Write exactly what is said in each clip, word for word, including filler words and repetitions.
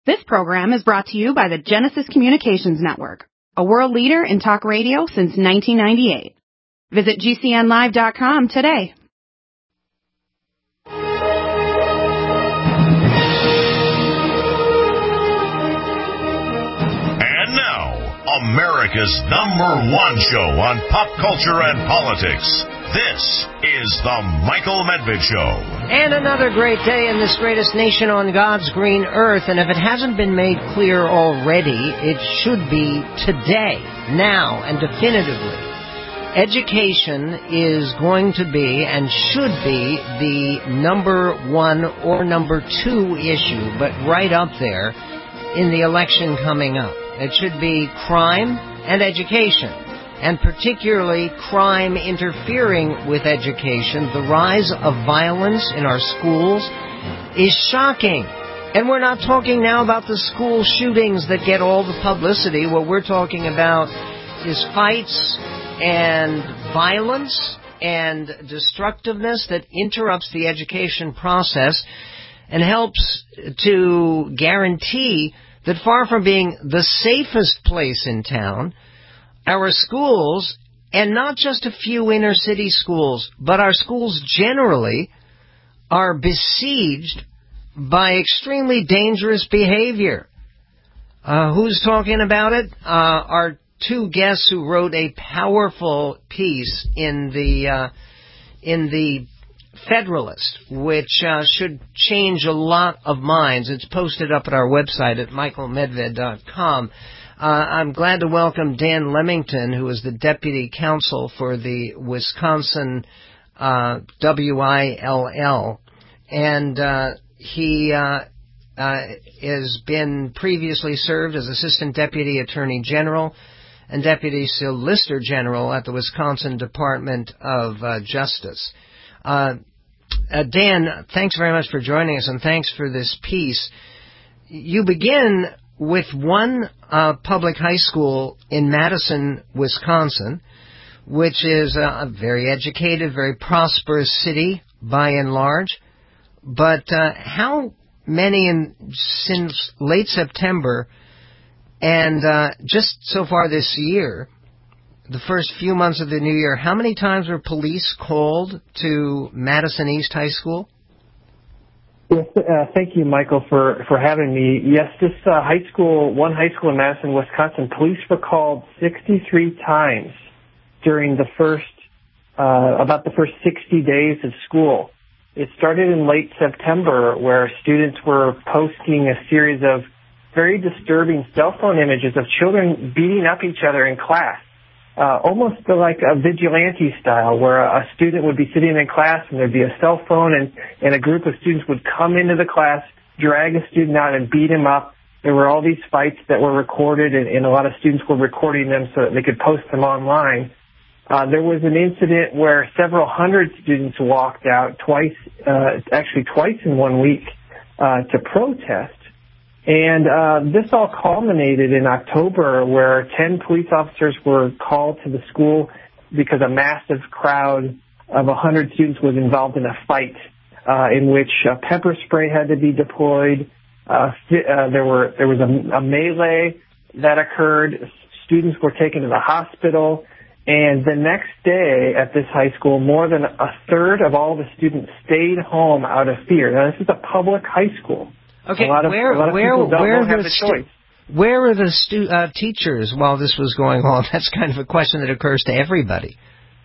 This program is brought to you by the Genesis Communications Network, a world leader in talk radio since nineteen ninety-eight. Visit G C N live dot com today. And now, America's number one show on pop culture and politics. This is The Michael Medved Show. And another great day in this greatest nation on God's green earth. And if it hasn't been made clear already, it should be today, now, and definitively. Education is going to be and should be the number one or number two issue, but right up there in the election coming up. It should be crime and education. And particularly crime interfering with education. The rise of violence in our schools is shocking. And we're not talking now about the school shootings that get all the publicity. What we're talking about is fights and violence and destructiveness that interrupts the education process and helps to guarantee that far from being the safest place in town, our schools, and not just a few inner city schools, but our schools generally, are besieged by extremely dangerous behavior. Uh, who's talking about it? Uh, our two guests who wrote a powerful piece in the uh, in the Federalist, which uh, should change a lot of minds. It's posted up at our website at michael medved dot com. Uh, I'm glad to welcome Dan Lemington, who is the Deputy Counsel for the Wisconsin uh, W I L L. And uh, he uh, uh, has been previously served as Assistant Deputy Attorney General and Deputy Solicitor General at the Wisconsin Department of uh, Justice. Uh, uh, Dan, thanks very much for joining us, and thanks for this piece. You begin with one uh, public high school in Madison, Wisconsin, which is a very educated, very prosperous city by and large. But uh, how many in, since late September and uh, just so far this year, the first few months of the new year, how many times were police called to Madison East High School? Yes, uh, thank you, Michael, for, for having me. Yes, this uh, high school, one high school in Madison, Wisconsin, police were called sixty-three times during the first, uh, about the first sixty days of school. It started in late September, where students were posting a series of very disturbing cell phone images of children beating up each other in class. Uh, almost like a vigilante style, where a student would be sitting in class and there'd be a cell phone, and, and a group of students would come into the class, drag a student out and beat him up. There were all these fights that were recorded, and, and a lot of students were recording them so that they could post them online. Uh, there was an incident where several hundred students walked out twice, uh, actually twice in one week, uh, to protest. And uh, this all culminated in October, where ten police officers were called to the school because a massive crowd of one hundred students was involved in a fight uh, in which uh, pepper spray had to be deployed. Uh, uh, there were there was a, a melee that occurred. Students were taken to the hospital. And the next day at this high school, more than a third of all the students stayed home out of fear. Now, this is a public high school. Okay, a lot of, where a lot of where people don't, where don't have the the stu- choice. Where are the stu- uh, teachers while this was going on? That's kind of a question that occurs to everybody.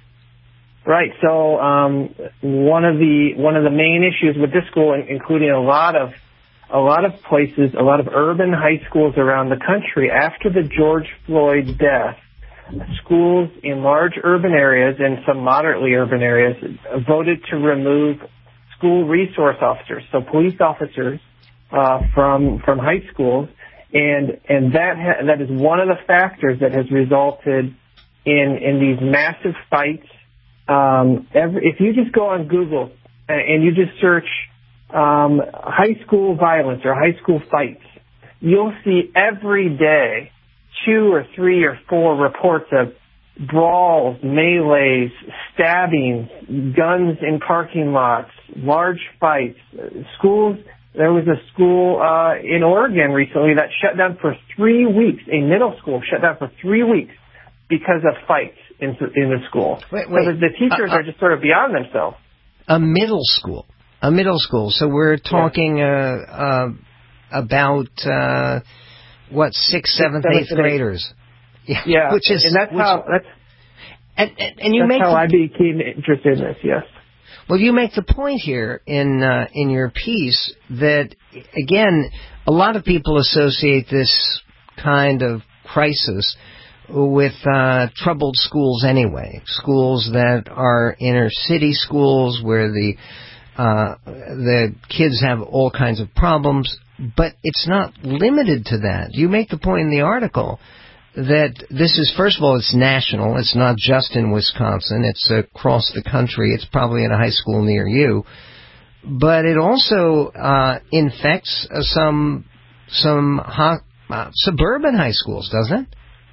Right. So um, one of the one of the main issues with this school, including a lot of a lot of places, a lot of urban high schools around the country, after the George Floyd death, schools in large urban areas and some moderately urban areas voted to remove school resource officers, so police officers, uh, from from high schools, and and that ha- that is one of the factors that has resulted in in these massive fights. Um, every, if you just go on Google and you just search um, high school violence or high school fights, you'll see every day two or three or four reports of brawls, melees, stabbings, guns in parking lots, large fights. Schools There was a school uh, in Oregon recently that shut down for three weeks. A middle school shut down for three weeks because of fights in, in the school. Wait, wait. So the, the teachers uh, uh, are just sort of beyond themselves. A middle school. A middle school. So we're talking yeah. uh, uh, about, uh, what, sixth, seventh, eighth graders. Yeah. yeah. Which is, and that's which, how, that's, and, and, and you that's make how the, I became interested in this, yes. Well, you make the point here in uh, in your piece that, again, a lot of people associate this kind of crisis with uh, troubled schools anyway, schools that are inner city schools where the uh, the kids have all kinds of problems, but it's not limited to that. You make the point in the article that this is, first of all, it's national. It's not just in Wisconsin. It's across the country. It's probably in a high school near you. But it also uh, infects uh, some some ho- uh, suburban high schools, doesn't it?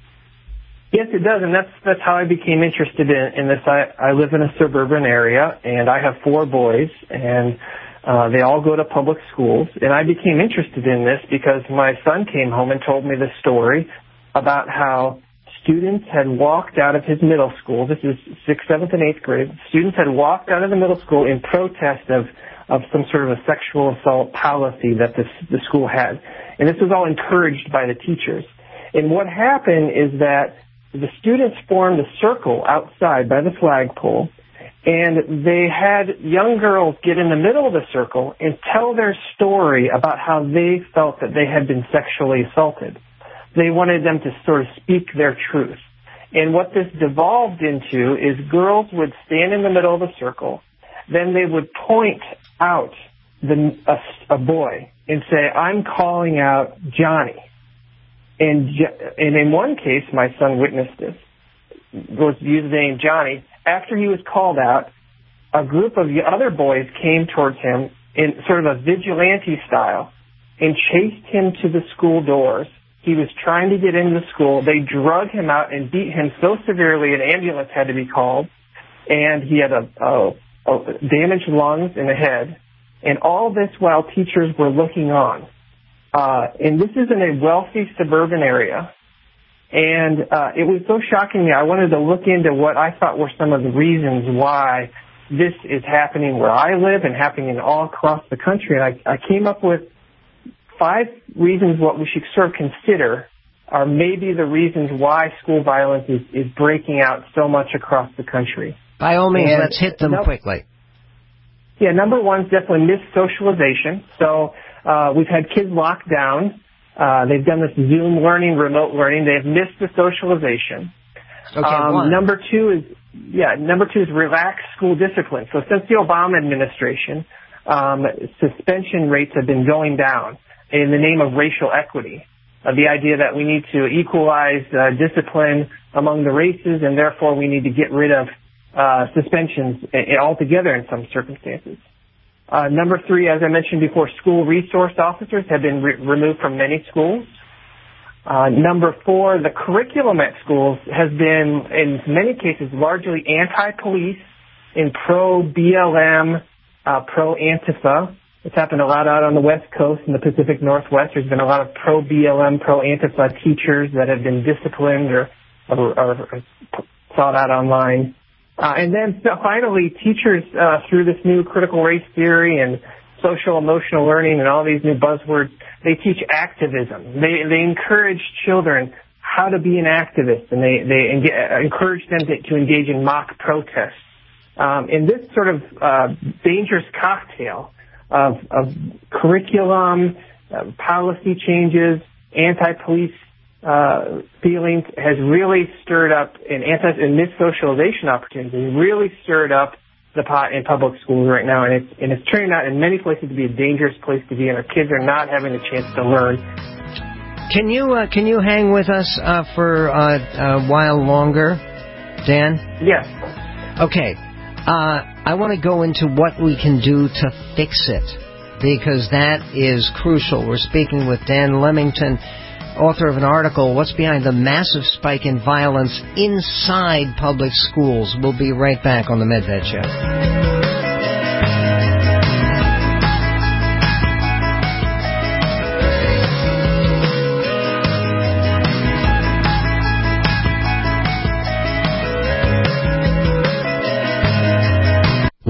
Yes, it does, and that's that's how I became interested in, in this. I, I live in a suburban area, and I have four boys, and uh, they all go to public schools. And I became interested in this because my son came home and told me the story about how students had walked out of his middle school. This is sixth, seventh, and eighth grade. Students had walked out of the middle school in protest of, of some sort of a sexual assault policy that this, the school had. And this was all encouraged by the teachers. And what happened is that the students formed a circle outside by the flagpole, and they had young girls get in the middle of the circle and tell their story about how they felt that they had been sexually assaulted. They wanted them to sort of speak their truth. And what this devolved into is girls would stand in the middle of the circle, then they would point out the, a, a boy and say, "I'm calling out Johnny." And, and in one case, my son witnessed this, was used the name Johnny. After he was called out, a group of other boys came towards him in sort of a vigilante style and chased him to the school doors. He was trying to get into the school. They drug him out and beat him so severely an ambulance had to be called, and he had a, a, a damaged lungs and a head. And all this while teachers were looking on. Uh, and this is in a wealthy suburban area. And uh, it was so shocking to me. I wanted to look into what I thought were some of the reasons why this is happening where I live and happening all across the country. And I, I came up with five reasons what we should sort of consider are maybe the reasons why school violence is, is breaking out so much across the country. By all means, and let's hit them no, quickly. Yeah, number one is definitely missocialization. So uh, we've had kids locked down. Uh, they've done this Zoom learning, remote learning. They've missed the socialization. Okay, um, one. Number two is, yeah, number two is relaxed school discipline. So since the Obama administration, um, suspension rates have been going down in the name of racial equity. Uh, the idea that we need to equalize uh, discipline among the races, and therefore we need to get rid of uh, suspensions altogether in some circumstances. Uh, number three, as I mentioned before, school resource officers have been re- removed from many schools. Uh, number four, the curriculum at schools has been, in many cases, largely anti-police and pro-B L M, uh, pro-Antifa. It's happened a lot out on the West Coast and the Pacific Northwest. There's been a lot of pro-B L M, pro-Antifa teachers that have been disciplined or, or, or sought out online. Uh, and then so finally, teachers, uh, through this new critical race theory and social emotional learning and all these new buzzwords, they teach activism. They, they encourage children how to be an activist, and they, they enga- encourage them to, to engage in mock protests. Um, and this sort of uh, dangerous cocktail of, of curriculum, uh, policy changes, anti-police uh, feelings has really stirred up, and anti and missocialization opportunities really stirred up the pot in public schools right now, and it's and it's turning out in many places to be a dangerous place to be, and our kids are not having a chance to learn. Can you uh, can you hang with us uh, for uh, a while longer, Dan? Yes. Okay. Uh, I want to go into what we can do to fix it, because that is crucial. We're speaking with Dan Leamington, author of an article, What's Behind the Massive Spike in Violence Inside Public Schools. We'll be right back on the MedVet Show.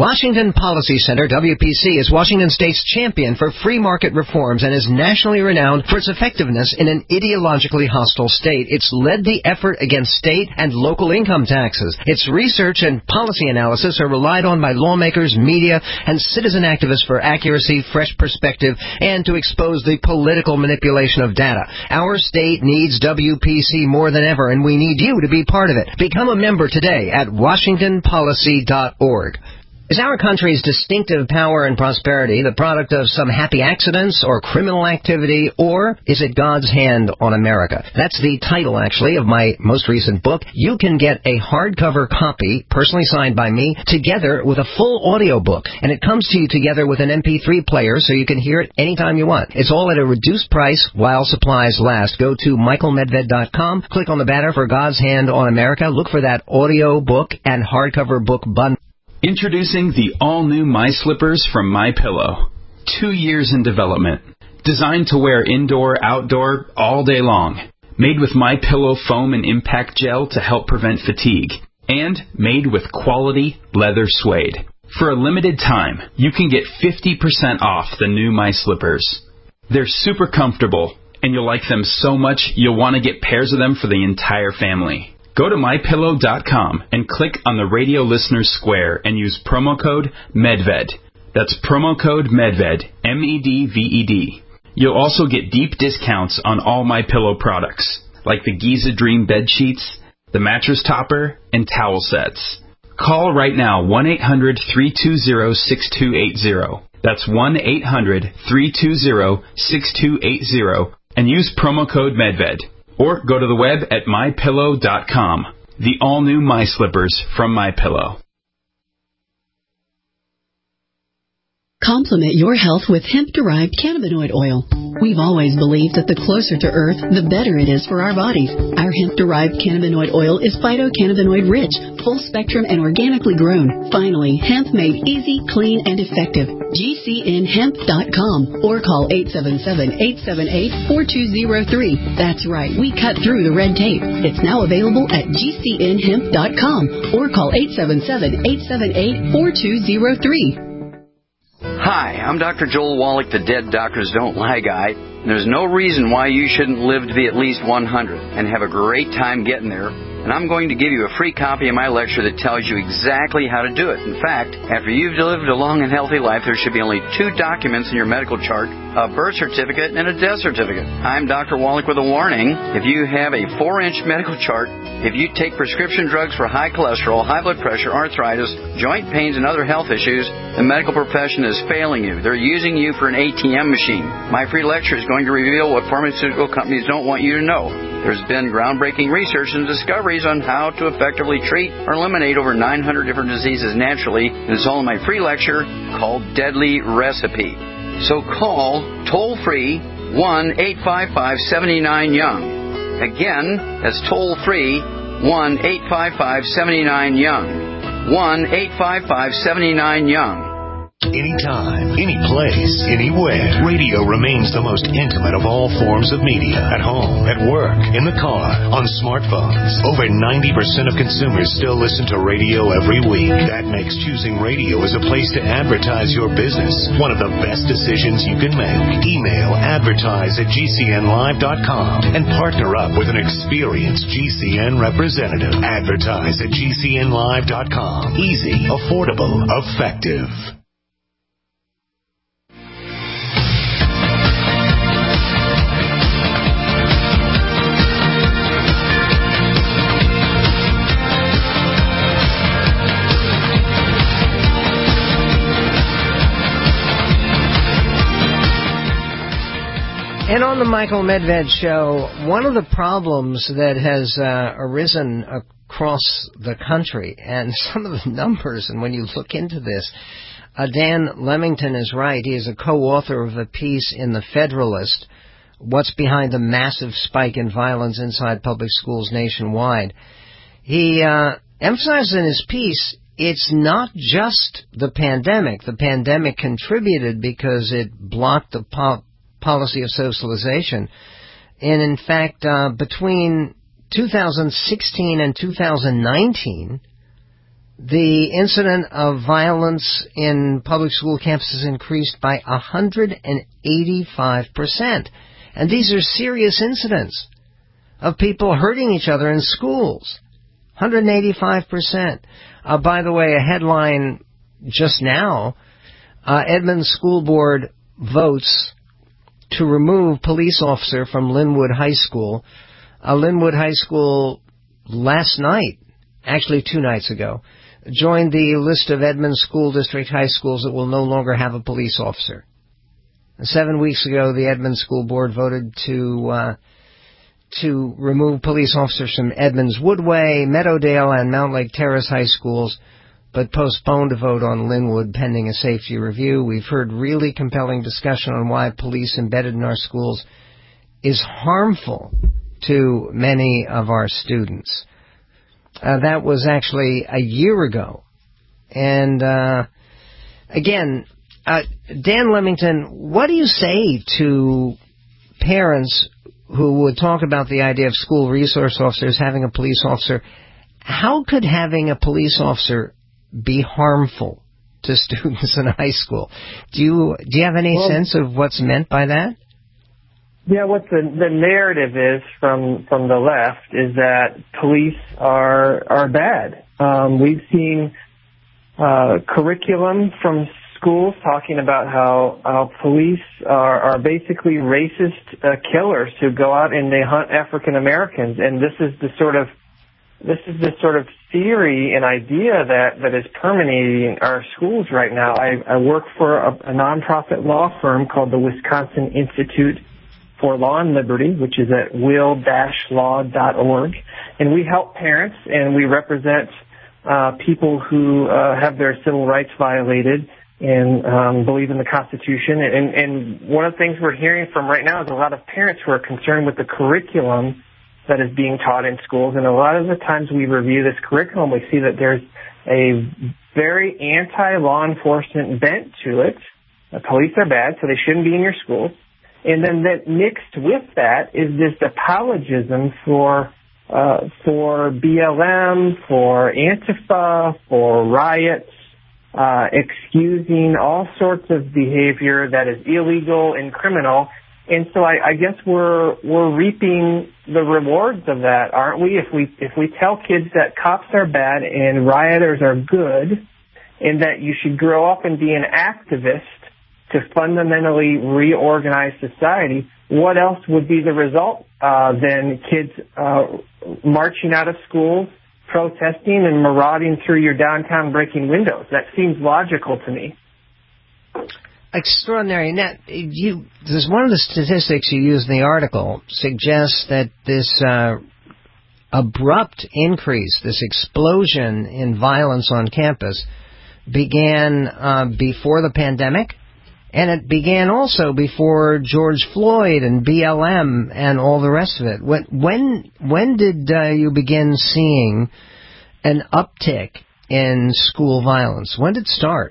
Washington Policy Center, W P C, is Washington State's champion for free market reforms and is nationally renowned for its effectiveness in an ideologically hostile state. It's led the effort against state and local income taxes. Its research and policy analysis are relied on by lawmakers, media, and citizen activists for accuracy, fresh perspective, and to expose the political manipulation of data. Our state needs W P C more than ever, and we need you to be part of it. Become a member today at washington policy dot org. Is our country's distinctive power and prosperity the product of some happy accidents or criminal activity, or is it God's hand on America? That's the title, actually, of my most recent book. You can get a hardcover copy, personally signed by me, together with a full audio book, and it comes to you together with an M P three player so you can hear it anytime you want. It's all at a reduced price while supplies last. Go to michael medved dot com, click on the banner for God's Hand on America, look for that audio book and hardcover book bundle. Introducing the all-new My Slippers from MyPillow. Two years in development. Designed to wear indoor, outdoor, all day long. Made with MyPillow foam and impact gel to help prevent fatigue. And made with quality leather suede. For a limited time, you can get fifty percent off the new My Slippers. They're super comfortable, and you'll like them so much you'll want to get pairs of them for the entire family. Go to my pillow dot com and click on the radio listeners square and use promo code MEDVED. That's promo code MEDVED, M E D V E D. You'll also get deep discounts on all MyPillow products, like the Giza Dream bed sheets, the mattress topper, and towel sets. Call right now, one eight hundred, three two zero, six two eight zero. That's one eight hundred, three two zero, six two eight zero, and use promo code MEDVED. Or go to the web at my pillow dot com. The all-new My Slippers from MyPillow. Complement your health with hemp-derived cannabinoid oil. We've always believed that the closer to Earth, the better it is for our bodies. Our hemp-derived cannabinoid oil is phytocannabinoid-rich, full-spectrum, and organically grown. Finally, hemp made easy, clean, and effective. G C N hemp dot com or call eight seven seven, eight seven eight, four two zero three. That's right, we cut through the red tape. It's now available at G C N hemp dot com or call eight seven seven, eight seven eight, four two zero three. Hi, I'm Doctor Joel Wallach, the Dead Doctors Don't Lie guy. And there's no reason why you shouldn't live to be at least one hundred and have a great time getting there. And I'm going to give you a free copy of my lecture that tells you exactly how to do it. In fact, after you've lived a long and healthy life, there should be only two documents in your medical chart, a birth certificate and a death certificate. I'm Doctor Wallach with a warning. If you have a four-inch medical chart, if you take prescription drugs for high cholesterol, high blood pressure, arthritis, joint pains, and other health issues, the medical profession is failing you. They're using you for an A T M machine. My free lecture is going to reveal what pharmaceutical companies don't want you to know. There's been groundbreaking research and discoveries on how to effectively treat or eliminate over nine hundred different diseases naturally, and it's all in my free lecture called Deadly Recipe. So call toll-free one eight five five, seven nine, young. Again, that's toll-free one eight five five, seven nine, young. one eight five five, seven nine, young. Anytime, any place, anywhere. Radio remains the most intimate of all forms of media. At home, at work, in the car, on smartphones. Over ninety percent of consumers still listen to radio every week. That makes choosing radio as a place to advertise your business one of the best decisions you can make. Email advertise at G C N live dot com and partner up with an experienced G C N representative. Advertise at G C N live dot com. Easy, affordable, effective. And on the Michael Medved Show, one of the problems that has uh, arisen across the country, and some of the numbers, and when you look into this, uh, Dan Leamington is right. He is a co-author of a piece in The Federalist, What's Behind the Massive Spike in Violence Inside Public Schools Nationwide. He uh, emphasizes in his piece, it's not just the pandemic. The pandemic contributed because it blocked the po- policy of socialization. And in fact, uh, between two thousand sixteen and two thousand nineteen, the incident of violence in public school campuses increased by one hundred eighty-five percent. And these are serious incidents of people hurting each other in schools. one hundred eighty-five percent. Uh, by the way, a headline just now, uh, Edmonds School Board votes to remove police officer from Linwood High School. Uh, Linwood High School last night, actually two nights ago, joined the list of Edmonds School District high schools that will no longer have a police officer. Seven weeks ago, the Edmonds School Board voted to uh, to remove police officers from Edmonds Woodway, Meadowdale, and Mount Lake Terrace high schools, but postponed a vote on Linwood pending a safety review. We've heard really compelling discussion on why police embedded in our schools is harmful to many of our students. Uh, that was actually a year ago. And, uh, again, uh, Dan Lemington, what do you say to parents who would talk about the idea of school resource officers having a police officer? How could having a police officer be harmful to students in high school? Do you, do you have any well, sense of what's meant by that? Yeah, what the the narrative is from from the left is that police are are bad. Um, we've seen uh, curriculum from schools talking about how, how police are, are basically racist uh, killers who go out and they hunt African Americans, and this is the sort of this is the sort of theory and idea that, that is permeating our schools right now. I, I work for a, a nonprofit law firm called the Wisconsin Institute for Law and Liberty, which is at will dash law dot org. And we help parents, and we represent uh, people who uh, have their civil rights violated and um, believe in the Constitution. And, and one of the things we're hearing from right now is a lot of parents who are concerned with the curriculum that is being taught in schools. And a lot of the times we review this curriculum, we see that there's a very anti-law enforcement bent to it. The police are bad, so they shouldn't be in your schools. And then that mixed with that is this apologism for uh, for B L M, for Antifa, for riots, uh, excusing all sorts of behavior that is illegal and criminal. And so I, I guess we're we're reaping the rewards of that, aren't we? If we if we tell kids that cops are bad and rioters are good, and that you should grow up and be an activist to fundamentally reorganize society, what else would be the result uh, than kids uh, marching out of schools, protesting, and marauding through your downtown, breaking windows? That seems logical to me. Extraordinary. Now, you, there's one of the statistics you use in the article suggests that this uh, abrupt increase, this explosion in violence on campus, began uh, before the pandemic, and it began also before George Floyd and B L M and all the rest of it. When when, when did uh, you begin seeing an uptick in school violence? When did it start?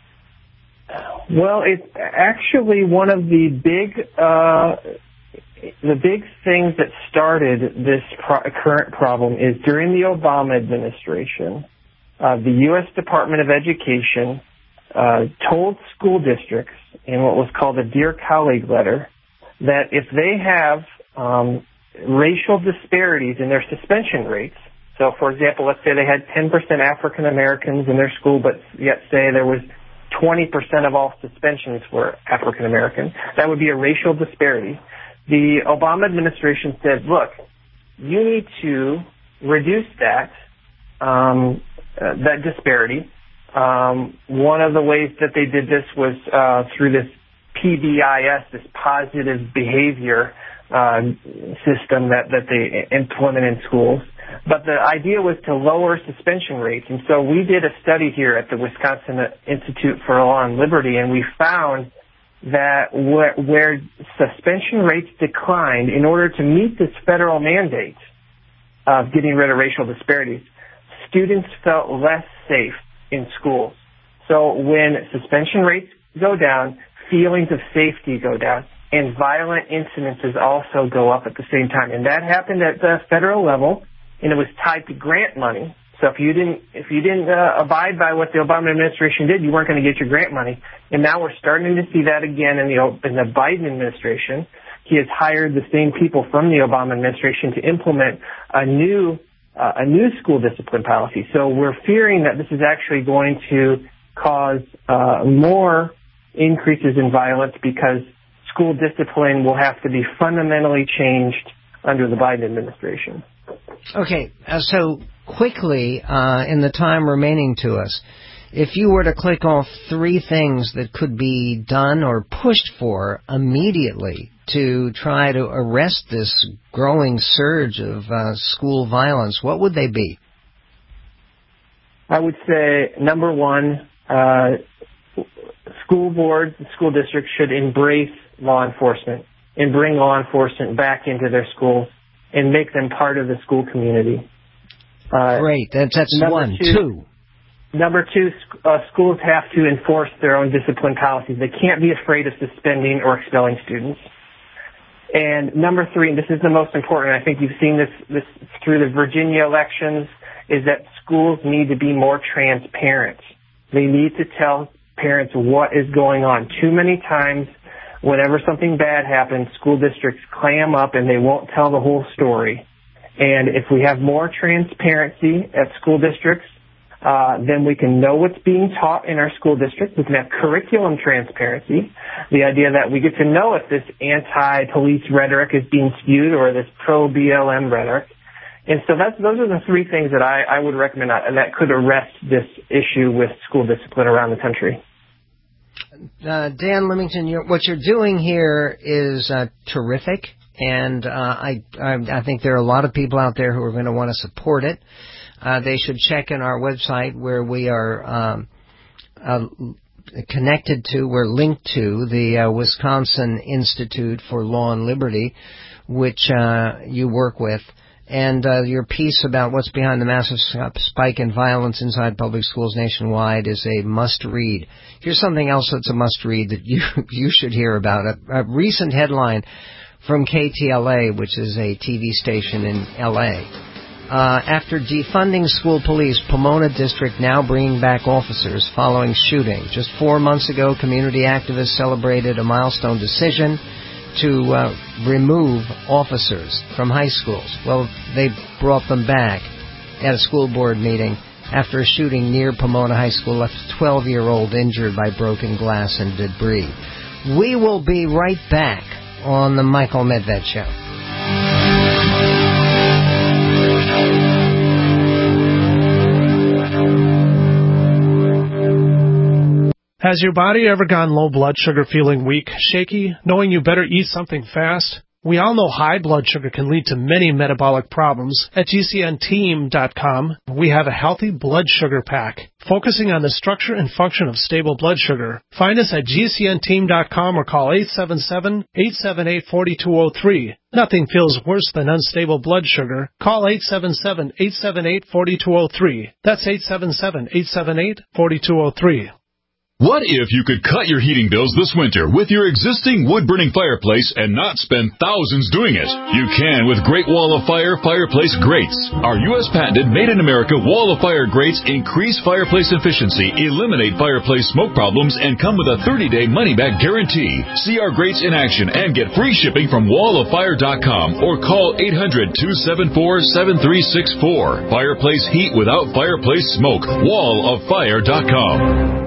Well, it's actually one of the big, uh, the big things that started this pro- current problem is during the Obama administration, uh, the U S Department of Education uh, told school districts in what was called a Dear Colleague letter that if they have um, racial disparities in their suspension rates, so for example, let's say they had ten percent African Americans in their school, but yet say there was twenty percent of all suspensions were African American. That would be a racial disparity. The Obama administration said, look, you need to reduce that um, uh, that disparity. Um, one of the ways that they did this was uh, through this P B I S, this positive behavior uh, system that, that they implement in schools. But the idea was to lower suspension rates. And so we did a study here at the Wisconsin Institute for Law and Liberty, and we found that where, where suspension rates declined in order to meet this federal mandate of getting rid of racial disparities, students felt less safe in schools. So when suspension rates go down, feelings of safety go down, and violent incidences also go up at the same time. And that happened at the federal level, and it was tied to grant money. So if you didn't if you didn't uh, abide by what the Obama administration did, you weren't going to get your grant money. And now we're starting to see that again in the in the Biden administration. He has hired the same people from the Obama administration to implement a new uh, a new school discipline policy. So we're fearing that this is actually going to cause uh, more increases in violence because school discipline will have to be fundamentally changed under the Biden administration. Okay, uh, so quickly, uh, in the time remaining to us, if you were to click off three things that could be done or pushed for immediately to try to arrest this growing surge of uh, school violence, what would they be? I would say, number one, uh, school boards, school districts should embrace law enforcement and bring law enforcement back into their schools and make them part of the school community. Uh, Great. That's, that's one. Two. two. Number two, uh, schools have to enforce their own discipline policies. They can't be afraid of suspending or expelling students. And number three, and this is the most important, I think you've seen this, this through the Virginia elections, is that schools need to be more transparent. They need to tell parents what is going on. Too many times, whenever something bad happens, school districts clam up and they won't tell the whole story. And if we have more transparency at school districts, uh, then we can know what's being taught in our school district. We can have curriculum transparency, the idea that we get to know if this anti-police rhetoric is being spewed or this pro-B L M rhetoric. And so that's, those are the three things that I, I would recommend, and that could arrest this issue with school discipline around the country. Uh, Dan Limington, you're, what you're doing here is uh, terrific, and uh, I, I I think there are a lot of people out there who are going to want to support it. Uh, they should check in our website where we are um, uh, connected to, we're linked to, the uh, Wisconsin Institute for Law and Liberty, which uh, you work with. And uh, your piece about what's behind the massive spike in violence inside public schools nationwide is a must-read. Here's something else that's a must-read that you you should hear about. A, a recent headline from K T L A, which is a T V station in L A. Uh, after defunding school police, Pomona District now bringing back officers following shooting. Just four months ago, community activists celebrated a milestone decision to uh, remove officers from high schools. Well, they brought them back at a school board meeting after a shooting near Pomona High School left a twelve-year-old injured by broken glass and debris. We will be right back on the Michael Medved Show. Has your body ever gone low blood sugar, feeling weak, shaky, knowing you better eat something fast? We all know high blood sugar can lead to many metabolic problems. At G C N team dot com, we have a healthy blood sugar pack, focusing on the structure and function of stable blood sugar. Find us at G C N team dot com or call eight seven seven, eight seven eight, four two zero three. Nothing feels worse than unstable blood sugar. Call eight seven seven, eight seven eight, four two zero three. That's eight seven seven, eight seven eight, four two zero three. What if you could cut your heating bills this winter with your existing wood-burning fireplace and not spend thousands doing it? You can with Great Wall of Fire Fireplace Grates. Our U S patented made-in-America Wall of Fire grates increase fireplace efficiency, eliminate fireplace smoke problems, and come with a thirty-day money-back guarantee. See our grates in action and get free shipping from wall of fire dot com or call eight hundred, two seven four, seven three six four. Fireplace heat without fireplace smoke. wall of fire dot com.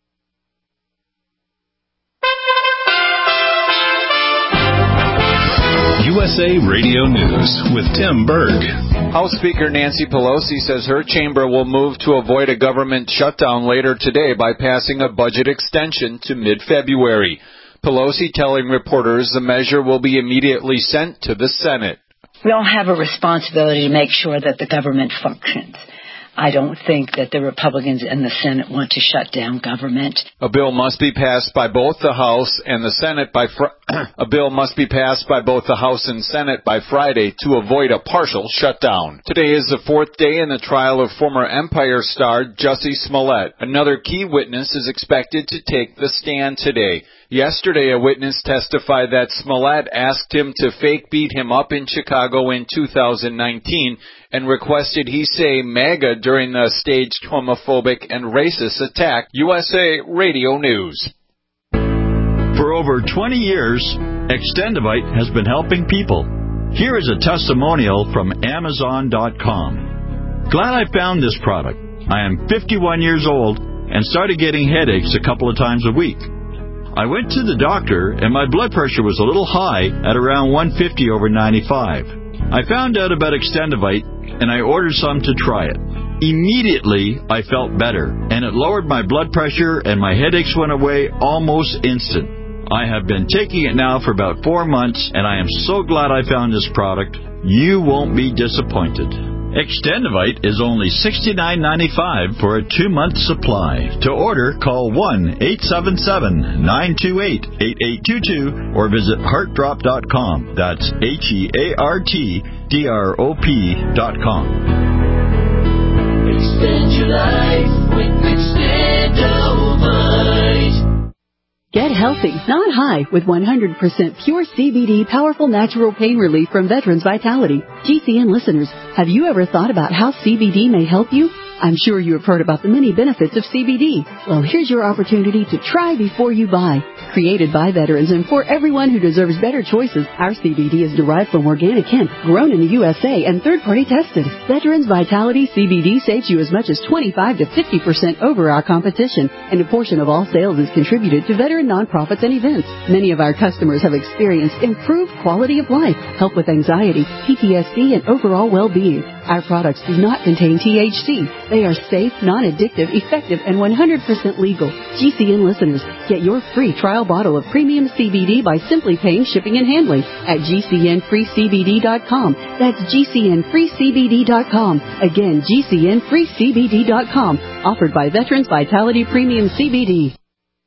U S A Radio News with Tim Berg. House Speaker Nancy Pelosi says her chamber will move to avoid a government shutdown later today by passing a budget extension to mid-February. Pelosi telling reporters the measure will be immediately sent to the Senate. We all have a responsibility to make sure that the government functions. I don't think that the Republicans in the Senate want to shut down government. A bill must be passed by both the House and the Senate by fr- a bill must be passed by both the House and Senate by Friday to avoid a partial shutdown. Today is the fourth day in the trial of former Empire star Jussie Smollett. Another key witness is expected to take the stand today. Yesterday, a witness testified that Smollett asked him to fake beat him up in Chicago in two thousand nineteen and requested he say MAGA during the staged homophobic and racist attack. U S A Radio News. For over twenty years, Extendivite has been helping people. Here is a testimonial from Amazon dot com. Glad I found this product. I am fifty-one years old and started getting headaches a couple of times a week. I went to the doctor and my blood pressure was a little high at around one fifty over ninety-five. I found out about Extendivite and I ordered some to try it. Immediately, I felt better and it lowered my blood pressure and my headaches went away almost instant. I have been taking it now for about four months and I am so glad I found this product. You won't be disappointed. Extendivite is only sixty-nine ninety-five for a two-month supply. To order, call one eight seven seven, nine two eight, eight eight two two or visit heart drop dot com. That's H E A R T D R O P dot com. Extend your life with Extendivite. Get healthy, not high, with one hundred percent pure C B D powerful natural pain relief from Veterans Vitality. G C N listeners, have you ever thought about how C B D may help you? I'm sure you have heard about the many benefits of C B D. Well, here's your opportunity to try before you buy. Created by veterans and for everyone who deserves better choices, our C B D is derived from organic hemp, grown in the U S A, and third-party tested. Veterans Vitality C B D saves you as much as twenty-five to fifty percent over our competition, and a portion of all sales is contributed to veteran nonprofits and events. Many of our customers have experienced improved quality of life, help with anxiety, P T S D, and overall well-being. Our products do not contain T H C. They are safe, non-addictive, effective, and one hundred percent legal. G C N listeners, get your free trial bottle of premium C B D by simply paying shipping and handling at G C N free C B D dot com. That's G C N free C B D dot com. Again, G C N free C B D dot com. Offered by Veterans Vitality Premium C B D.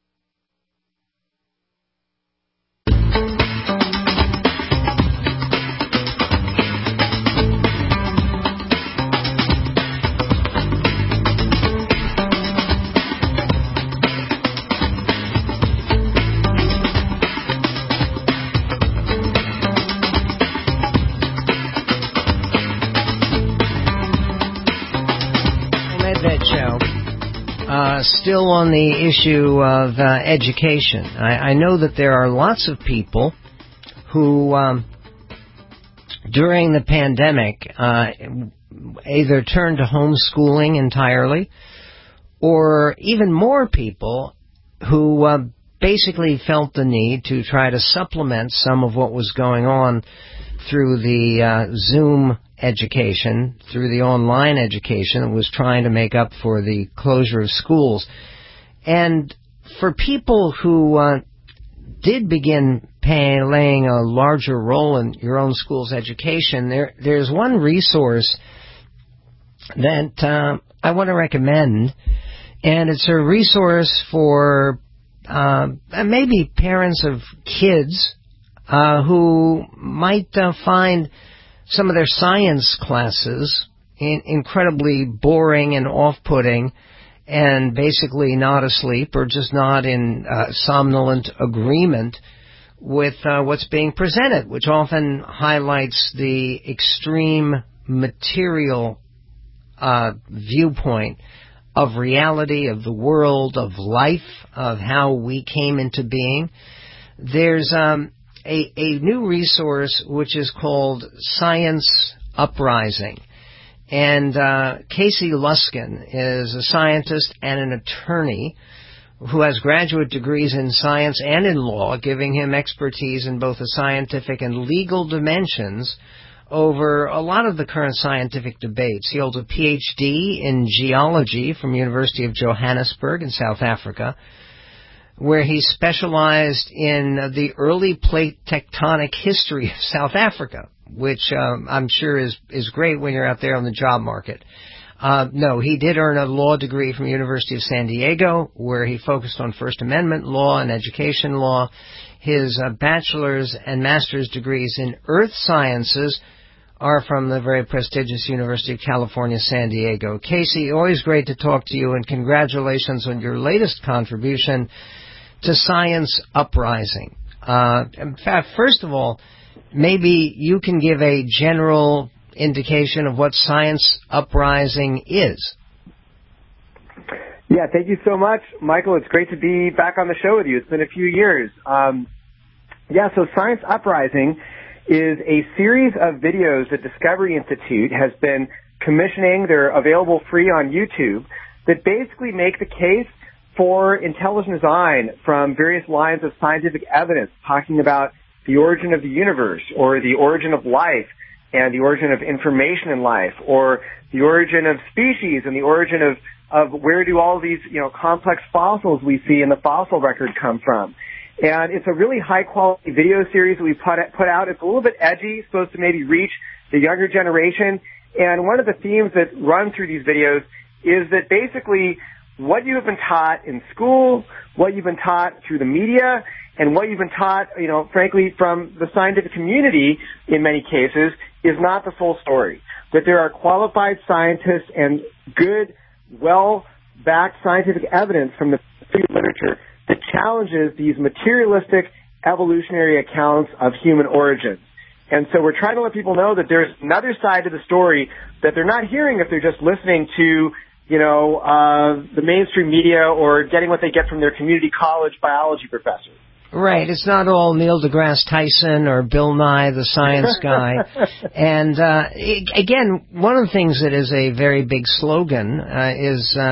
Uh, still on the issue of uh, education. I, I know that there are lots of people who, um, during the pandemic, uh, either turned to homeschooling entirely, or even more people who uh, basically felt the need to try to supplement some of what was going on through the uh, Zoom education, through the online education that was trying to make up for the closure of schools. And for people who uh, did begin pay, laying a larger role in your own school's education, there there's one resource that uh, I want to recommend, and it's a resource for uh, maybe parents of kids uh, who might uh, find some of their science classes in, incredibly boring and off-putting and basically not asleep or just not in uh, somnolent agreement with uh, what's being presented, which often highlights the extreme material uh, viewpoint of reality, of the world, of life, of how we came into being. There's um, A, a new resource which is called Science Uprising. And uh, Casey Luskin is a scientist and an attorney who has graduate degrees in science and in law, giving him expertise in both the scientific and legal dimensions over a lot of the current scientific debates. He holds a P H D in geology from University of Johannesburg in South Africa, where he specialized in the early plate tectonic history of South Africa, which um, I'm sure is is great when you're out there on the job market. Uh, no, he did earn a law degree from the University of San Diego, where he focused on First Amendment law and education law. His uh, bachelor's and master's degrees in earth sciences are from the very prestigious University of California, San Diego. Casey, always great to talk to you, and congratulations on your latest contribution to Science Uprising. Uh, in fact, first of all, maybe you can give a general indication of what Science Uprising is. Yeah, thank you so much, Michael. It's great to be back on the show with you. It's been a few years. Um, yeah, so Science Uprising is a series of videos that Discovery Institute has been commissioning. They're available free on YouTube that basically make the case for intelligent design from various lines of scientific evidence, talking about the origin of the universe or the origin of life and the origin of information in life, or the origin of species and the origin of, of where do all these, you know, complex fossils we see in the fossil record come from. And it's a really high-quality video series that we put, put out. It's a little bit edgy, supposed to maybe reach the younger generation. And one of the themes that run through these videos is that basically what you have been taught in school, what you've been taught through the media, and what you've been taught, you know, frankly, from the scientific community in many cases, is not the full story. That there are qualified scientists and good, well-backed scientific evidence from the literature that challenges these materialistic evolutionary accounts of human origin. And so we're trying to let people know that there's another side to the story that they're not hearing if they're just listening to, you know, uh, the mainstream media or getting what they get from their community college biology professor. Right. It's not all Neil deGrasse Tyson or Bill Nye, the science guy. And, uh, it, again, one of the things that is a very big slogan uh, is uh,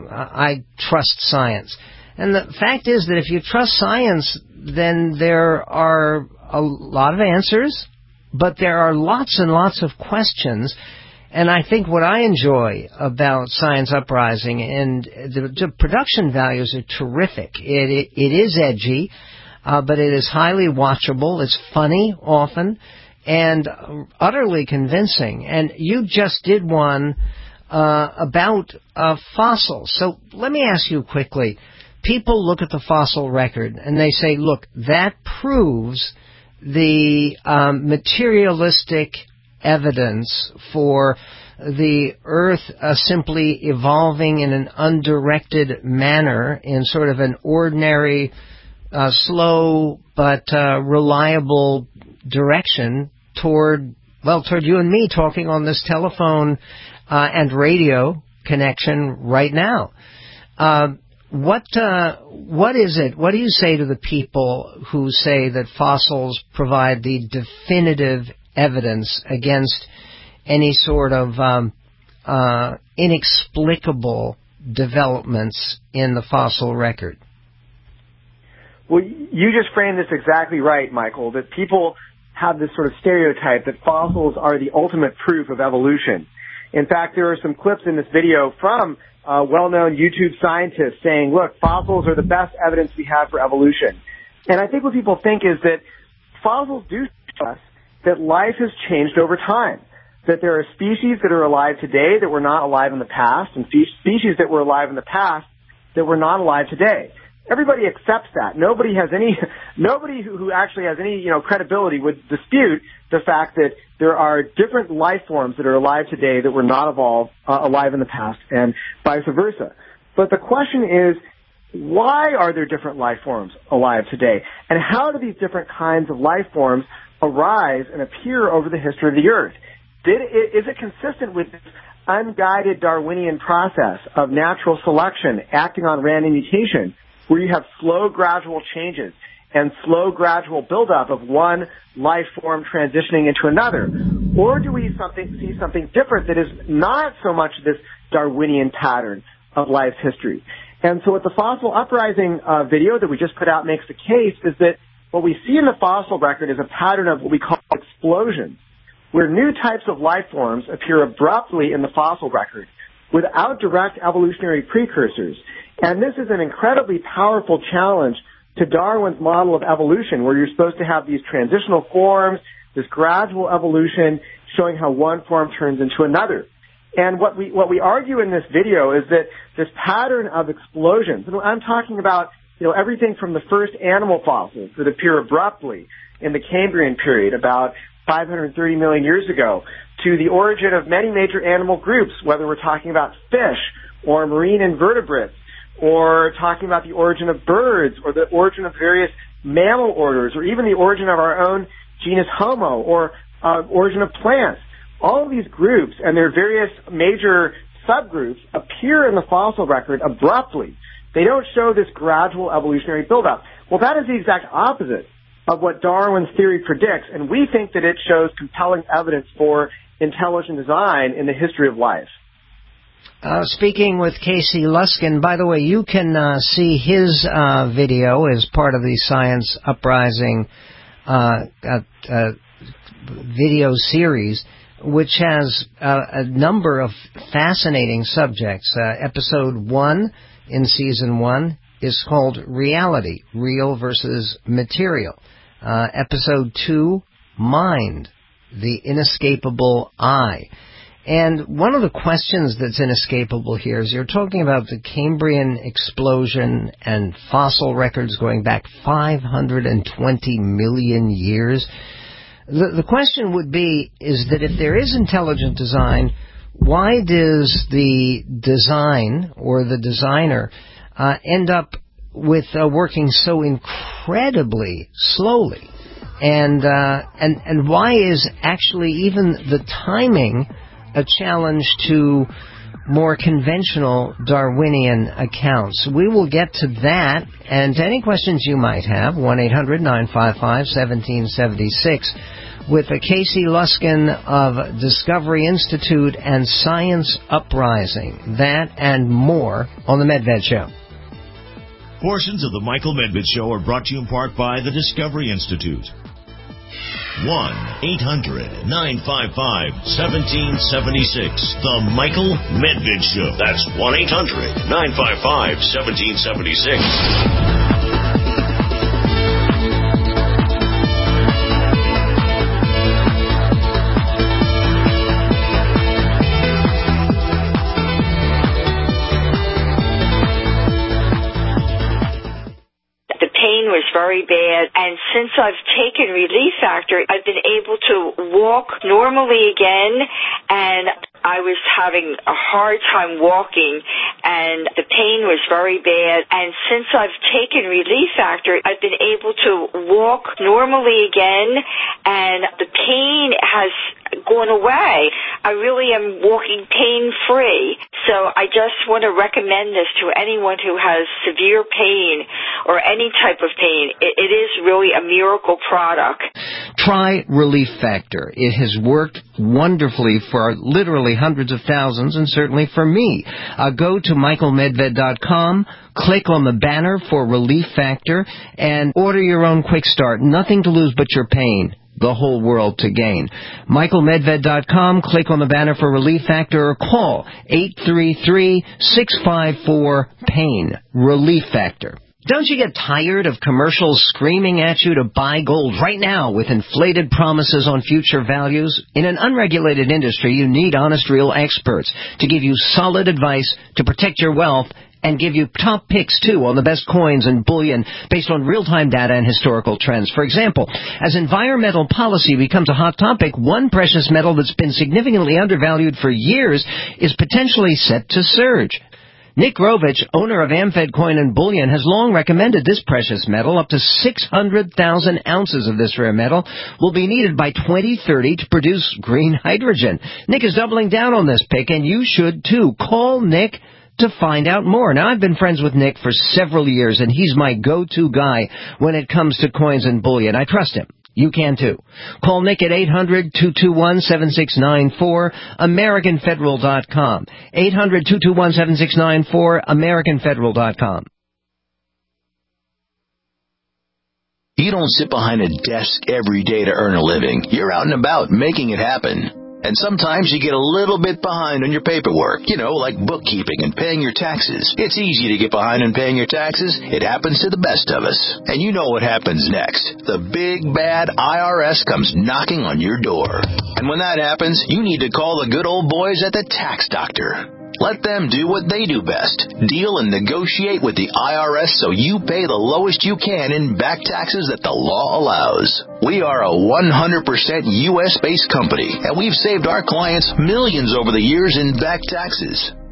I trust science. And the fact is that if you trust science, then there are a lot of answers, but there are lots and lots of questions. And I think what I enjoy about Science Uprising, and the, the production values are terrific. It, it, it is edgy, uh, but it is highly watchable. It's funny often and utterly convincing. And you just did one uh, about uh, fossils. So let me ask you quickly. People look at the fossil record and they say, look, that proves the um, materialistic evidence for the Earth uh, simply evolving in an undirected manner in sort of an ordinary, uh, slow but uh, reliable direction toward, well, toward you and me talking on this telephone uh, and radio connection right now. Uh, What uh, what is it? What do you say to the people who say that fossils provide the definitive evidence against any sort of um, uh, inexplicable developments in the fossil record? Well, you just framed this exactly right, Michael, that people have this sort of stereotype that fossils are the ultimate proof of evolution. In fact, there are some clips in this video from Uh, well-known YouTube scientists saying, look, fossils are the best evidence we have for evolution. And I think what people think is that fossils do show us that life has changed over time, that there are species that are alive today that were not alive in the past, and species that were alive in the past that were not alive today. Everybody accepts that. Nobody has any, nobody who, who actually has any, you know, credibility would dispute the fact that there are different life forms that are alive today that were not evolved, uh, alive in the past, and vice versa. But the question is, why are there different life forms alive today? And how do these different kinds of life forms arise and appear over the history of the Earth? Did it, is it consistent with this unguided Darwinian process of natural selection acting on random mutation, where you have slow, gradual changes and slow, gradual buildup of one life form transitioning into another? Or do we something, see something different that is not so much this Darwinian pattern of life's history? And so what the Fossil Uprising uh, video that we just put out makes the case is that what we see in the fossil record is a pattern of what we call explosions, where new types of life forms appear abruptly in the fossil record without direct evolutionary precursors. And this is an incredibly powerful challenge to Darwin's model of evolution, where you're supposed to have these transitional forms, this gradual evolution showing how one form turns into another. And what we what we argue in this video is that this pattern of explosions, and I'm talking about, you know, everything from the first animal fossils that appear abruptly in the Cambrian period about five hundred thirty million years ago, to the origin of many major animal groups, whether we're talking about fish or marine invertebrates, or talking about the origin of birds, or the origin of various mammal orders, or even the origin of our own genus Homo, or uh, origin of plants. All of these groups and their various major subgroups appear in the fossil record abruptly. They don't show this gradual evolutionary buildup. Well, that is the exact opposite of what Darwin's theory predicts, and we think that it shows compelling evidence for intelligent design in the history of life. Uh, speaking with Casey Luskin, by the way, you can uh, see his uh, video as part of the Science Uprising uh, uh, uh, video series, which has uh, a number of fascinating subjects. Uh, episode one in season one is called Reality, Real versus Material. Uh, episode two, Mind, the Inescapable I. And one of the questions that's inescapable here is you're talking about the Cambrian explosion and fossil records going back five hundred twenty million years. The, the question would be, is that if there is intelligent design, why does the design or the designer uh, end up with uh, working so incredibly slowly? And, uh, and, and why is actually even the timing a challenge to more conventional Darwinian accounts? We will get to that and to any questions you might have, one eight hundred nine five five one seven seven six, with a Casey Luskin of Discovery Institute and Science Uprising. That and more on The Medved Show. Portions of The Michael Medved Show are brought to you in part by the Discovery Institute. one eight hundred nine five five one seven seven six. The Michael Medved Show. That's one eight hundred nine five five one seven seven six. Was very bad, and since I've taken Relief Factor, I've been able to walk normally again, and I was having a hard time walking, and the pain was very bad, and since I've taken Relief Factor, I've been able to walk normally again, and the pain has gone away. I really am walking pain-free, so I just want to recommend this to anyone who has severe pain or any type of pain. It, it is really a miracle product. Try Relief Factor. It has worked wonderfully for literally hundreds of thousands, and certainly for me. Uh, go to michael medved dot com, click on the banner for Relief Factor, and order your own quick start. Nothing to lose but your pain. The whole world to gain. michael medved dot com, click on the banner for Relief Factor, or call eight three three, six five four, PAIN. Relief Factor. Don't you get tired of commercials screaming at you to buy gold right now with inflated promises on future values? In an unregulated industry, you need honest, real experts to give you solid advice to protect your wealth and give you top picks, too, on the best coins and bullion based on real-time data and historical trends. For example, as environmental policy becomes a hot topic, one precious metal that's been significantly undervalued for years is potentially set to surge. Nick Rovich, owner of AmFed Coin and Bullion, has long recommended this precious metal. Up to six hundred thousand ounces of this rare metal will be needed by twenty thirty to produce green hydrogen. Nick is doubling down on this pick, and you should too. Call Nick to find out more. Now, I've been friends with Nick for several years, and he's my go-to guy when it comes to coins and bullion. I trust him. You can too. Call Nick at eight hundred two two one seven six nine four, American Federal dot com. eight hundred two two one seven six nine four, American Federal dot com. You don't sit behind a desk every day to earn a living. You're out and about making it happen. And sometimes you get a little bit behind on your paperwork, you know, like bookkeeping and paying your taxes. It's easy to get behind on paying your taxes. It happens to the best of us. And you know what happens next. The big, bad I R S comes knocking on your door. And when that happens, you need to call the good old boys at the Tax Doctor. Let them do what they do best. Deal and negotiate with the I R S so you pay the lowest you can in back taxes that the law allows. We are a one hundred percent U S based company, and we've saved our clients millions over the years in back taxes.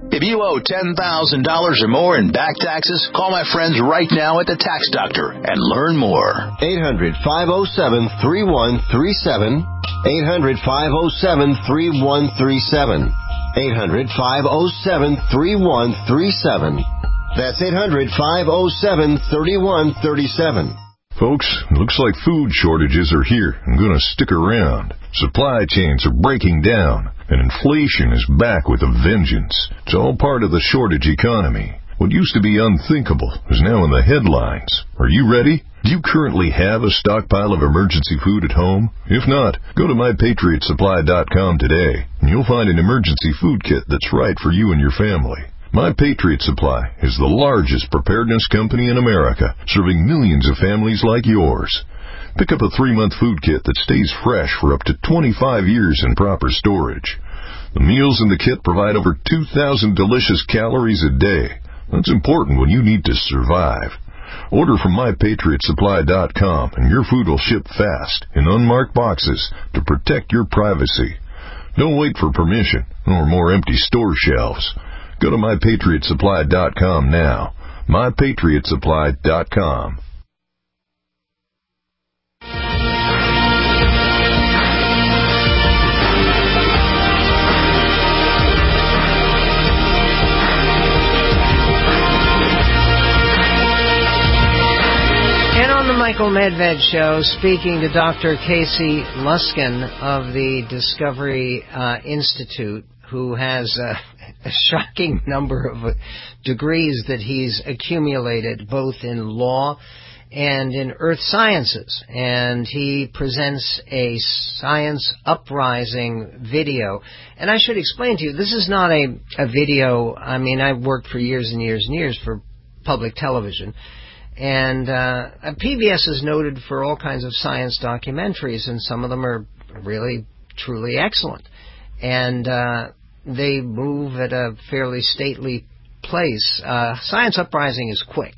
If you owe ten thousand dollars or more in back taxes, call my friends right now at the Tax Doctor and learn more. eight hundred, five oh seven, three one three seven. eight hundred, five oh seven, three one three seven. eight hundred, five oh seven, three one three seven. That's eight hundred, five oh seven, three one three seven. Folks, looks like food shortages are here and going to stick around. Supply chains are breaking down, and inflation is back with a vengeance. It's all part of the shortage economy. What used to be unthinkable is now in the headlines. Are you ready? Do you currently have a stockpile of emergency food at home? If not, go to my patriot supply dot com today, and you'll find an emergency food kit that's right for you and your family. My Patriot Supply is the largest preparedness company in America, serving millions of families like yours. Pick up a three-month food kit that stays fresh for up to twenty-five years in proper storage. The meals in the kit provide over two thousand delicious calories a day. That's important when you need to survive. Order from my patriot supply dot com and your food will ship fast in unmarked boxes to protect your privacy. Don't wait for permission or more empty store shelves. Go to my patriot supply dot com now. my patriot supply dot com. And on the Michael Medved Show, speaking to Doctor Casey Luskin of the Discovery uh, Institute, who has uh, a shocking number of uh, degrees that he's accumulated, both in law and in earth sciences. And he presents a science uprising video. And I should explain to you, this is not a, a video, I mean, I've worked for years and years and years for public television. And uh, P B S is noted for all kinds of science documentaries, and some of them are really, truly excellent. And uh, they move at a fairly stately place. Uh, Science Uprising is quick.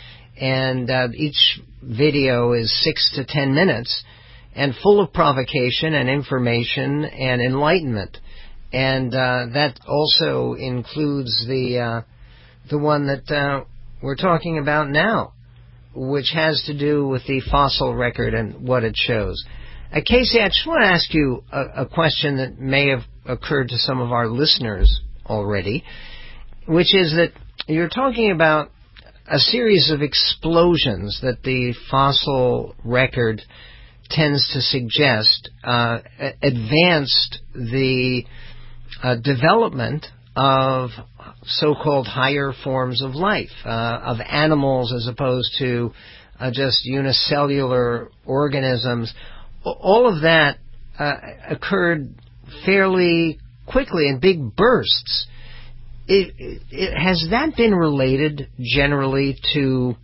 And uh, each video is six to ten minutes and full of provocation and information and enlightenment. And uh, that also includes the, uh, the one that uh, we're talking about now, which has to do with the fossil record and what it shows. Uh, Casey, I just want to ask you a, a question that may have occurred to some of our listeners already, which is that you're talking about a series of explosions that the fossil record tends to suggest uh, advanced the uh, development of so-called higher forms of life, uh, of animals as opposed to uh, just unicellular organisms. All of that uh, occurred fairly quickly in big bursts. It, it, has that been related generally to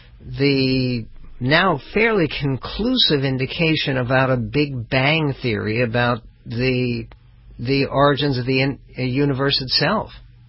the now fairly conclusive indication about a Big Bang theory, about the the origins of the in, uh, universe itself?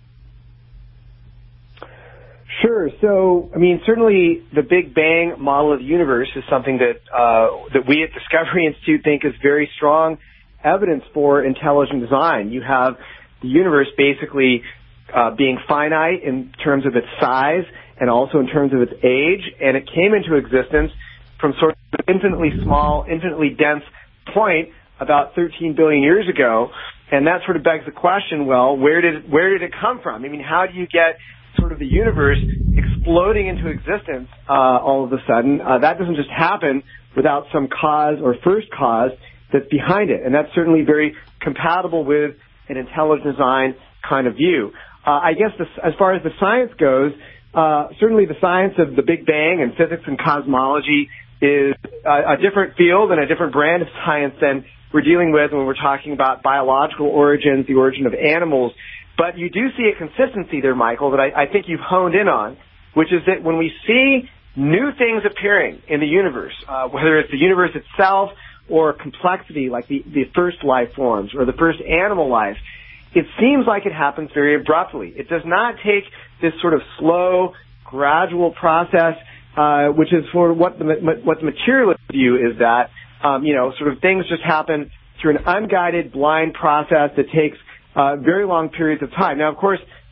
Sure. So, I mean, certainly the Big Bang model of the universe is something that uh, that we at Discovery Institute think is very strong evidence for intelligent design. You have the universe basically uh, being finite in terms of its size and also in terms of its age, and it came into existence from sort of an infinitely small, infinitely dense point about thirteen billion years ago, and that sort of begs the question, well, where did where did it come from? I mean, how do you get sort of the universe exploding into existence uh, all of a sudden? Uh, that doesn't just happen without some cause or first cause that's behind it, and that's certainly very compatible with an intelligent design kind of view. Uh, I guess this, as far as the science goes, uh, certainly the science of the Big Bang and physics and cosmology is a, a different field and a different brand of science than we're dealing with when we're talking about biological origins, the origin of animals. But you do see a consistency there, Michael, that I, I think you've honed in on, which is that when we see new things appearing in the universe, uh, whether it's the universe itself or complexity like the, the first life forms or the first animal life, it seems like it happens very abruptly. It does not take this sort of slow, gradual process, uh, which is for what the, what the materialist view is that, um, you know, sort of things just happen through an unguided, blind process that takes uh, very long periods of time. Now, of course,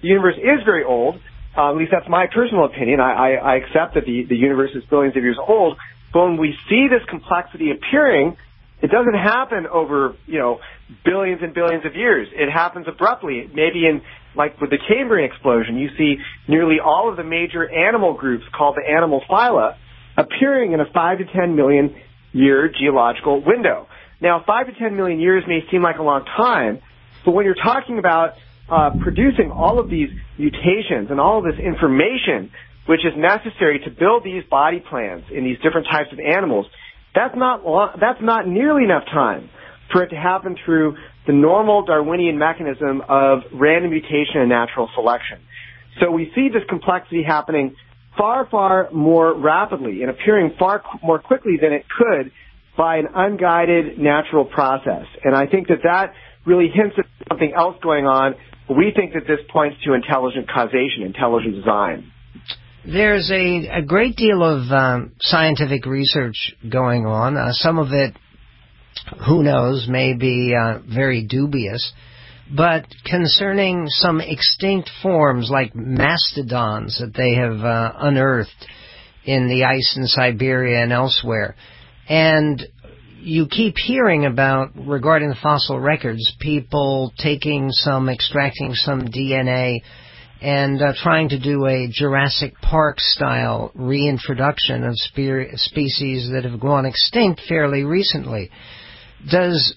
the universe is very old. Uh, at least that's my personal opinion. I, I, I accept that the, the universe is billions of years old. But when we see this complexity appearing, it doesn't happen over, you know, billions and billions of years. It happens abruptly. Maybe in, like with the Cambrian explosion, you see nearly all of the major animal groups called the animal phyla appearing in a five to ten million year geological window. Now, five to ten million years may seem like a long time, but when you're talking about uh, producing all of these mutations and all of this information, which is necessary to build these body plans in these different types of animals, that's not long, that's not nearly enough time for it to happen through the normal Darwinian mechanism of random mutation and natural selection. So we see this complexity happening far, far more rapidly and appearing far more quickly than it could by an unguided natural process. And I think that that really hints at something else going on. We think that this points to intelligent causation, intelligent design. There's a, a great deal of um, scientific research going on. Uh, some of it, who knows, may be uh, very dubious. But concerning some extinct forms like mastodons that they have uh, unearthed in the ice in Siberia and elsewhere. And you keep hearing about, regarding the fossil records, people taking some, extracting some D N A and uh, trying to do a Jurassic Park-style reintroduction of spe- species that have gone extinct fairly recently. Does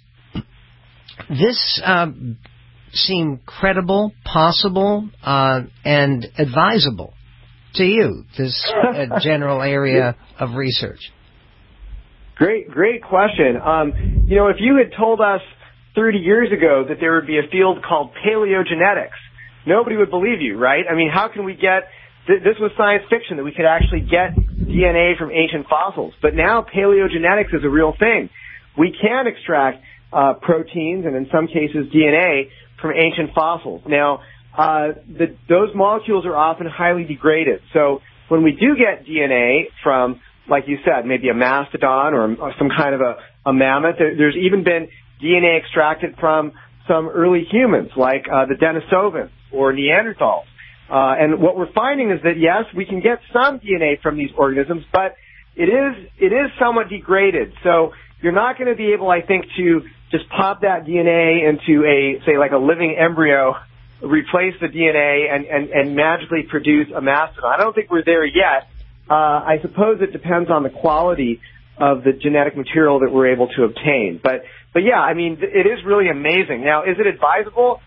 this uh, seem credible, possible, uh, and advisable to you, this uh, general area of research? Great, great question. Um, you know, if you had told us thirty years ago that there would be a field called paleogenetics, nobody would believe you, right? I mean, how can we get, th- this was science fiction, that we could actually get D N A from ancient fossils. But now paleogenetics is a real thing. We can extract uh, proteins and in some cases D N A from ancient fossils. Now, uh, the, those molecules are often highly degraded. So when we do get D N A from, like you said, maybe a mastodon or, or some kind of a, a mammoth, there, there's even been D N A extracted from some early humans like uh, the Denisovans or Neanderthals. Uh, and what we're finding is that, yes, we can get some D N A from these organisms, but it is it is somewhat degraded. So you're not going to be able, I think, to just pop that D N A into a, say, like a living embryo, replace the D N A, and, and, and magically produce a mastodon. I don't think we're there yet. Uh, I suppose it depends on the quality of the genetic material that we're able to obtain. But, but yeah, I mean, it is really amazing. Now, is it advisable?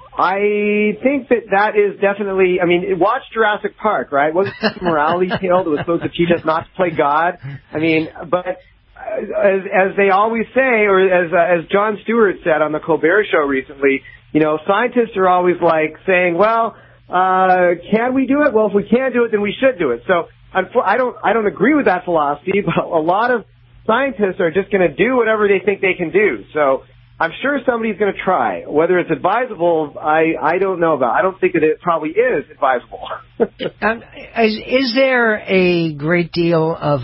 I think that that is definitely, I mean, watch Jurassic Park, right? Wasn't it a morality tale that was supposed to teach us not to play God? I mean, but as, as they always say, or as, uh, as Jon Stewart said on the Colbert Show recently, you know, scientists are always like saying, well, uh, can we do it? Well, if we can do it, then we should do it. So I don't, I don't agree with that philosophy, but a lot of scientists are just going to do whatever they think they can do. So I'm sure somebody's going to try. Whether it's advisable, I, I don't know about. I don't think that it probably is advisable. um, is, is there a great deal of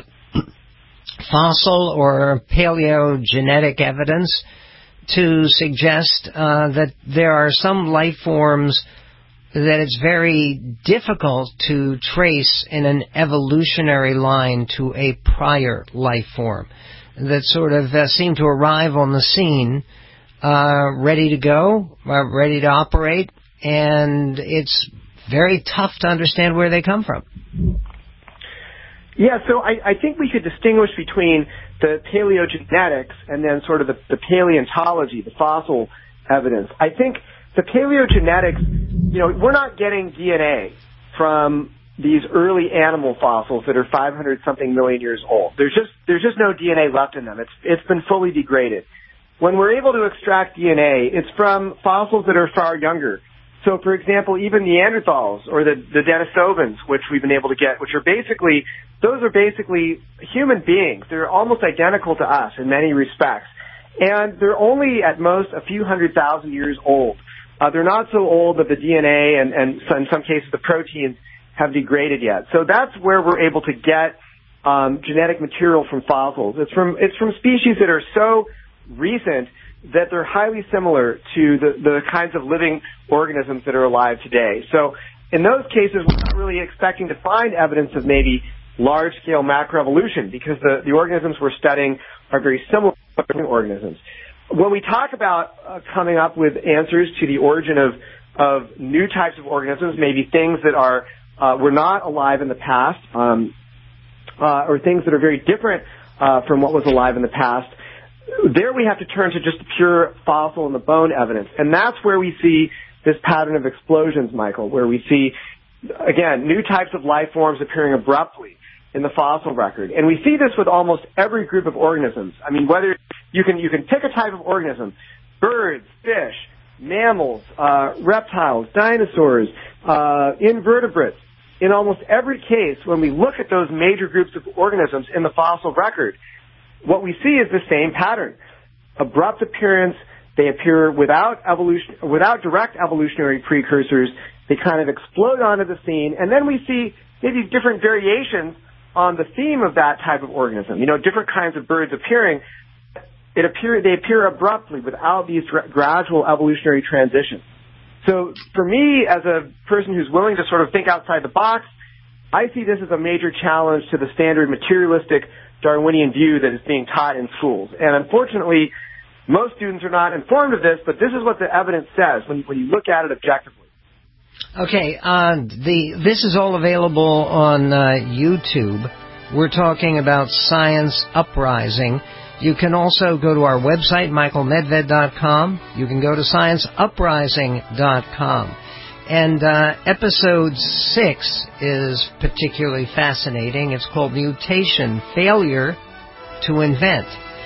fossil or paleogenetic evidence to suggest uh, that there are some life forms that it's very difficult to trace in an evolutionary line to a prior life form, that sort of uh, seem to arrive on the scene uh, ready to go, uh, ready to operate, and it's very tough to understand where they come from? Yeah, so I, I think we could distinguish between the paleogenetics and then sort of the, the paleontology, the fossil evidence. I think the paleogenetics, you know, we're not getting D N A from these early animal fossils that are five hundred something million years old. There's just there's just no D N A left in them. It's it's been fully degraded. When we're able to extract D N A, it's from fossils that are far younger. So, for example, even Neanderthals or the, the Denisovans, which we've been able to get, which are basically, those are basically human beings. They're almost identical to us in many respects. And they're only at most a few hundred thousand years old. Uh, they're not so old that the D N A and, and so in some cases the proteins have degraded yet. So that's where we're able to get um, genetic material from fossils. It's from it's from species that are so recent that they're highly similar to the, the kinds of living organisms that are alive today. So in those cases, we're not really expecting to find evidence of maybe large-scale macroevolution because the, the organisms we're studying are very similar to living organisms. When we talk about uh, coming up with answers to the origin of, of new types of organisms, maybe things that are uh, were not alive in the past, um, uh, or things that are very different uh, from what was alive in the past, there we have to turn to just the pure fossil and the bone evidence. And that's where we see this pattern of explosions, Michael, where we see, again, new types of life forms appearing abruptly in the fossil record. And we see this with almost every group of organisms. I mean, whether you can, you can pick a type of organism, birds, fish, mammals, uh, reptiles, dinosaurs, uh, invertebrates. In almost every case, when we look at those major groups of organisms in the fossil record, what we see is the same pattern. Abrupt appearance, they appear without evolution, without direct evolutionary precursors. They kind of explode onto the scene, and then we see maybe different variations on the theme of that type of organism. You know, different kinds of birds appearing. It appear they appear abruptly without these gra- gradual evolutionary transitions. So for me, as a person who's willing to sort of think outside the box, I see this as a major challenge to the standard materialistic Darwinian view that is being taught in schools. And unfortunately, most students are not informed of this, but this is what the evidence says when, when you look at it objectively. Okay, uh, the this is all available on uh, YouTube. We're talking about Science Uprising. You can also go to our website, michael medved dot com. You can go to science uprising dot com. And uh, episode six is particularly fascinating. It's called Mutation, Failure to Invent.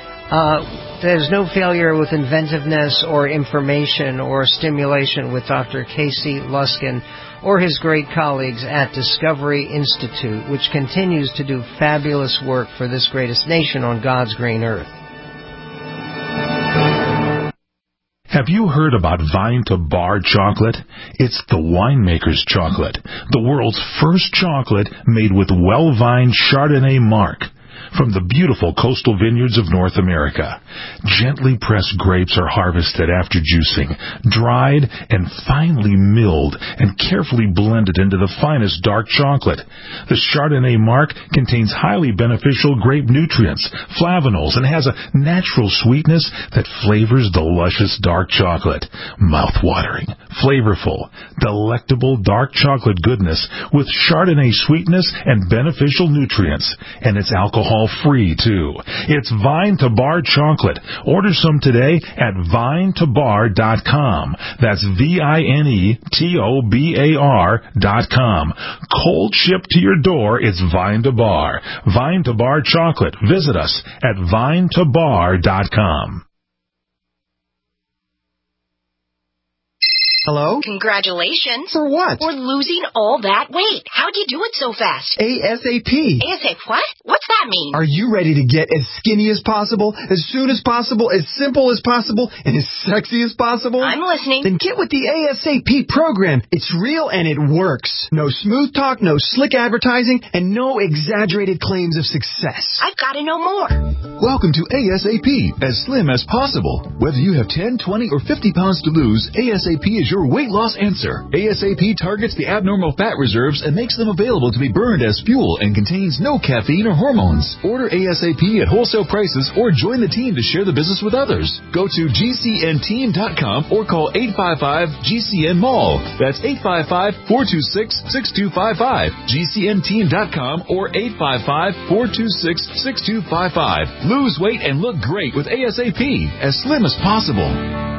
Uh, there's no failure with inventiveness or information or stimulation with Doctor Casey Luskin or his great colleagues at Discovery Institute, which continues to do fabulous work for this greatest nation on God's green earth. Have you heard about Vine to Bar chocolate? It's the winemaker's chocolate, the world's first chocolate made with well-vined Chardonnay marc from the beautiful coastal vineyards of North America. Gently pressed grapes are harvested after juicing, dried and finely milled and carefully blended into the finest dark chocolate. The Chardonnay marc contains highly beneficial grape nutrients, flavanols, and has a natural sweetness that flavors the luscious dark chocolate. Mouth-watering, flavorful, delectable dark chocolate goodness with Chardonnay sweetness and beneficial nutrients. And it's alcohol-free, too. It's Vine to Bar chocolate. Order some today at vine to bar dot com. That's V I N E T O B A R dot com. Cold shipped to your door, it's Vine to Bar. Vine to Bar chocolate. Visit us at vine to bar dot com. Hello? Congratulations. For what? For losing all that weight. How'd you do it so fast? ASAP. ASAP what? What's that mean? Are you ready to get as skinny as possible, as soon as possible, as simple as possible, and as sexy as possible? I'm listening. Then get with the ASAP program. It's real and it works. No smooth talk, no slick advertising, and no exaggerated claims of success. I've got to know more. Welcome to ASAP, as slim as possible. Whether you have ten, twenty, or fifty pounds to lose, ASAP is your weight loss answer. ASAP targets the abnormal fat reserves and makes them available to be burned as fuel and contains no caffeine or hormones. Order ASAP at wholesale prices or join the team to share the business with others. Go to G C N team dot com or call eight five five G C N mall. That's eight five five, four two six, six two five five. G C N team dot com or eight five five, four two six, six two five five. Lose weight and look great with ASAP, as slim as possible.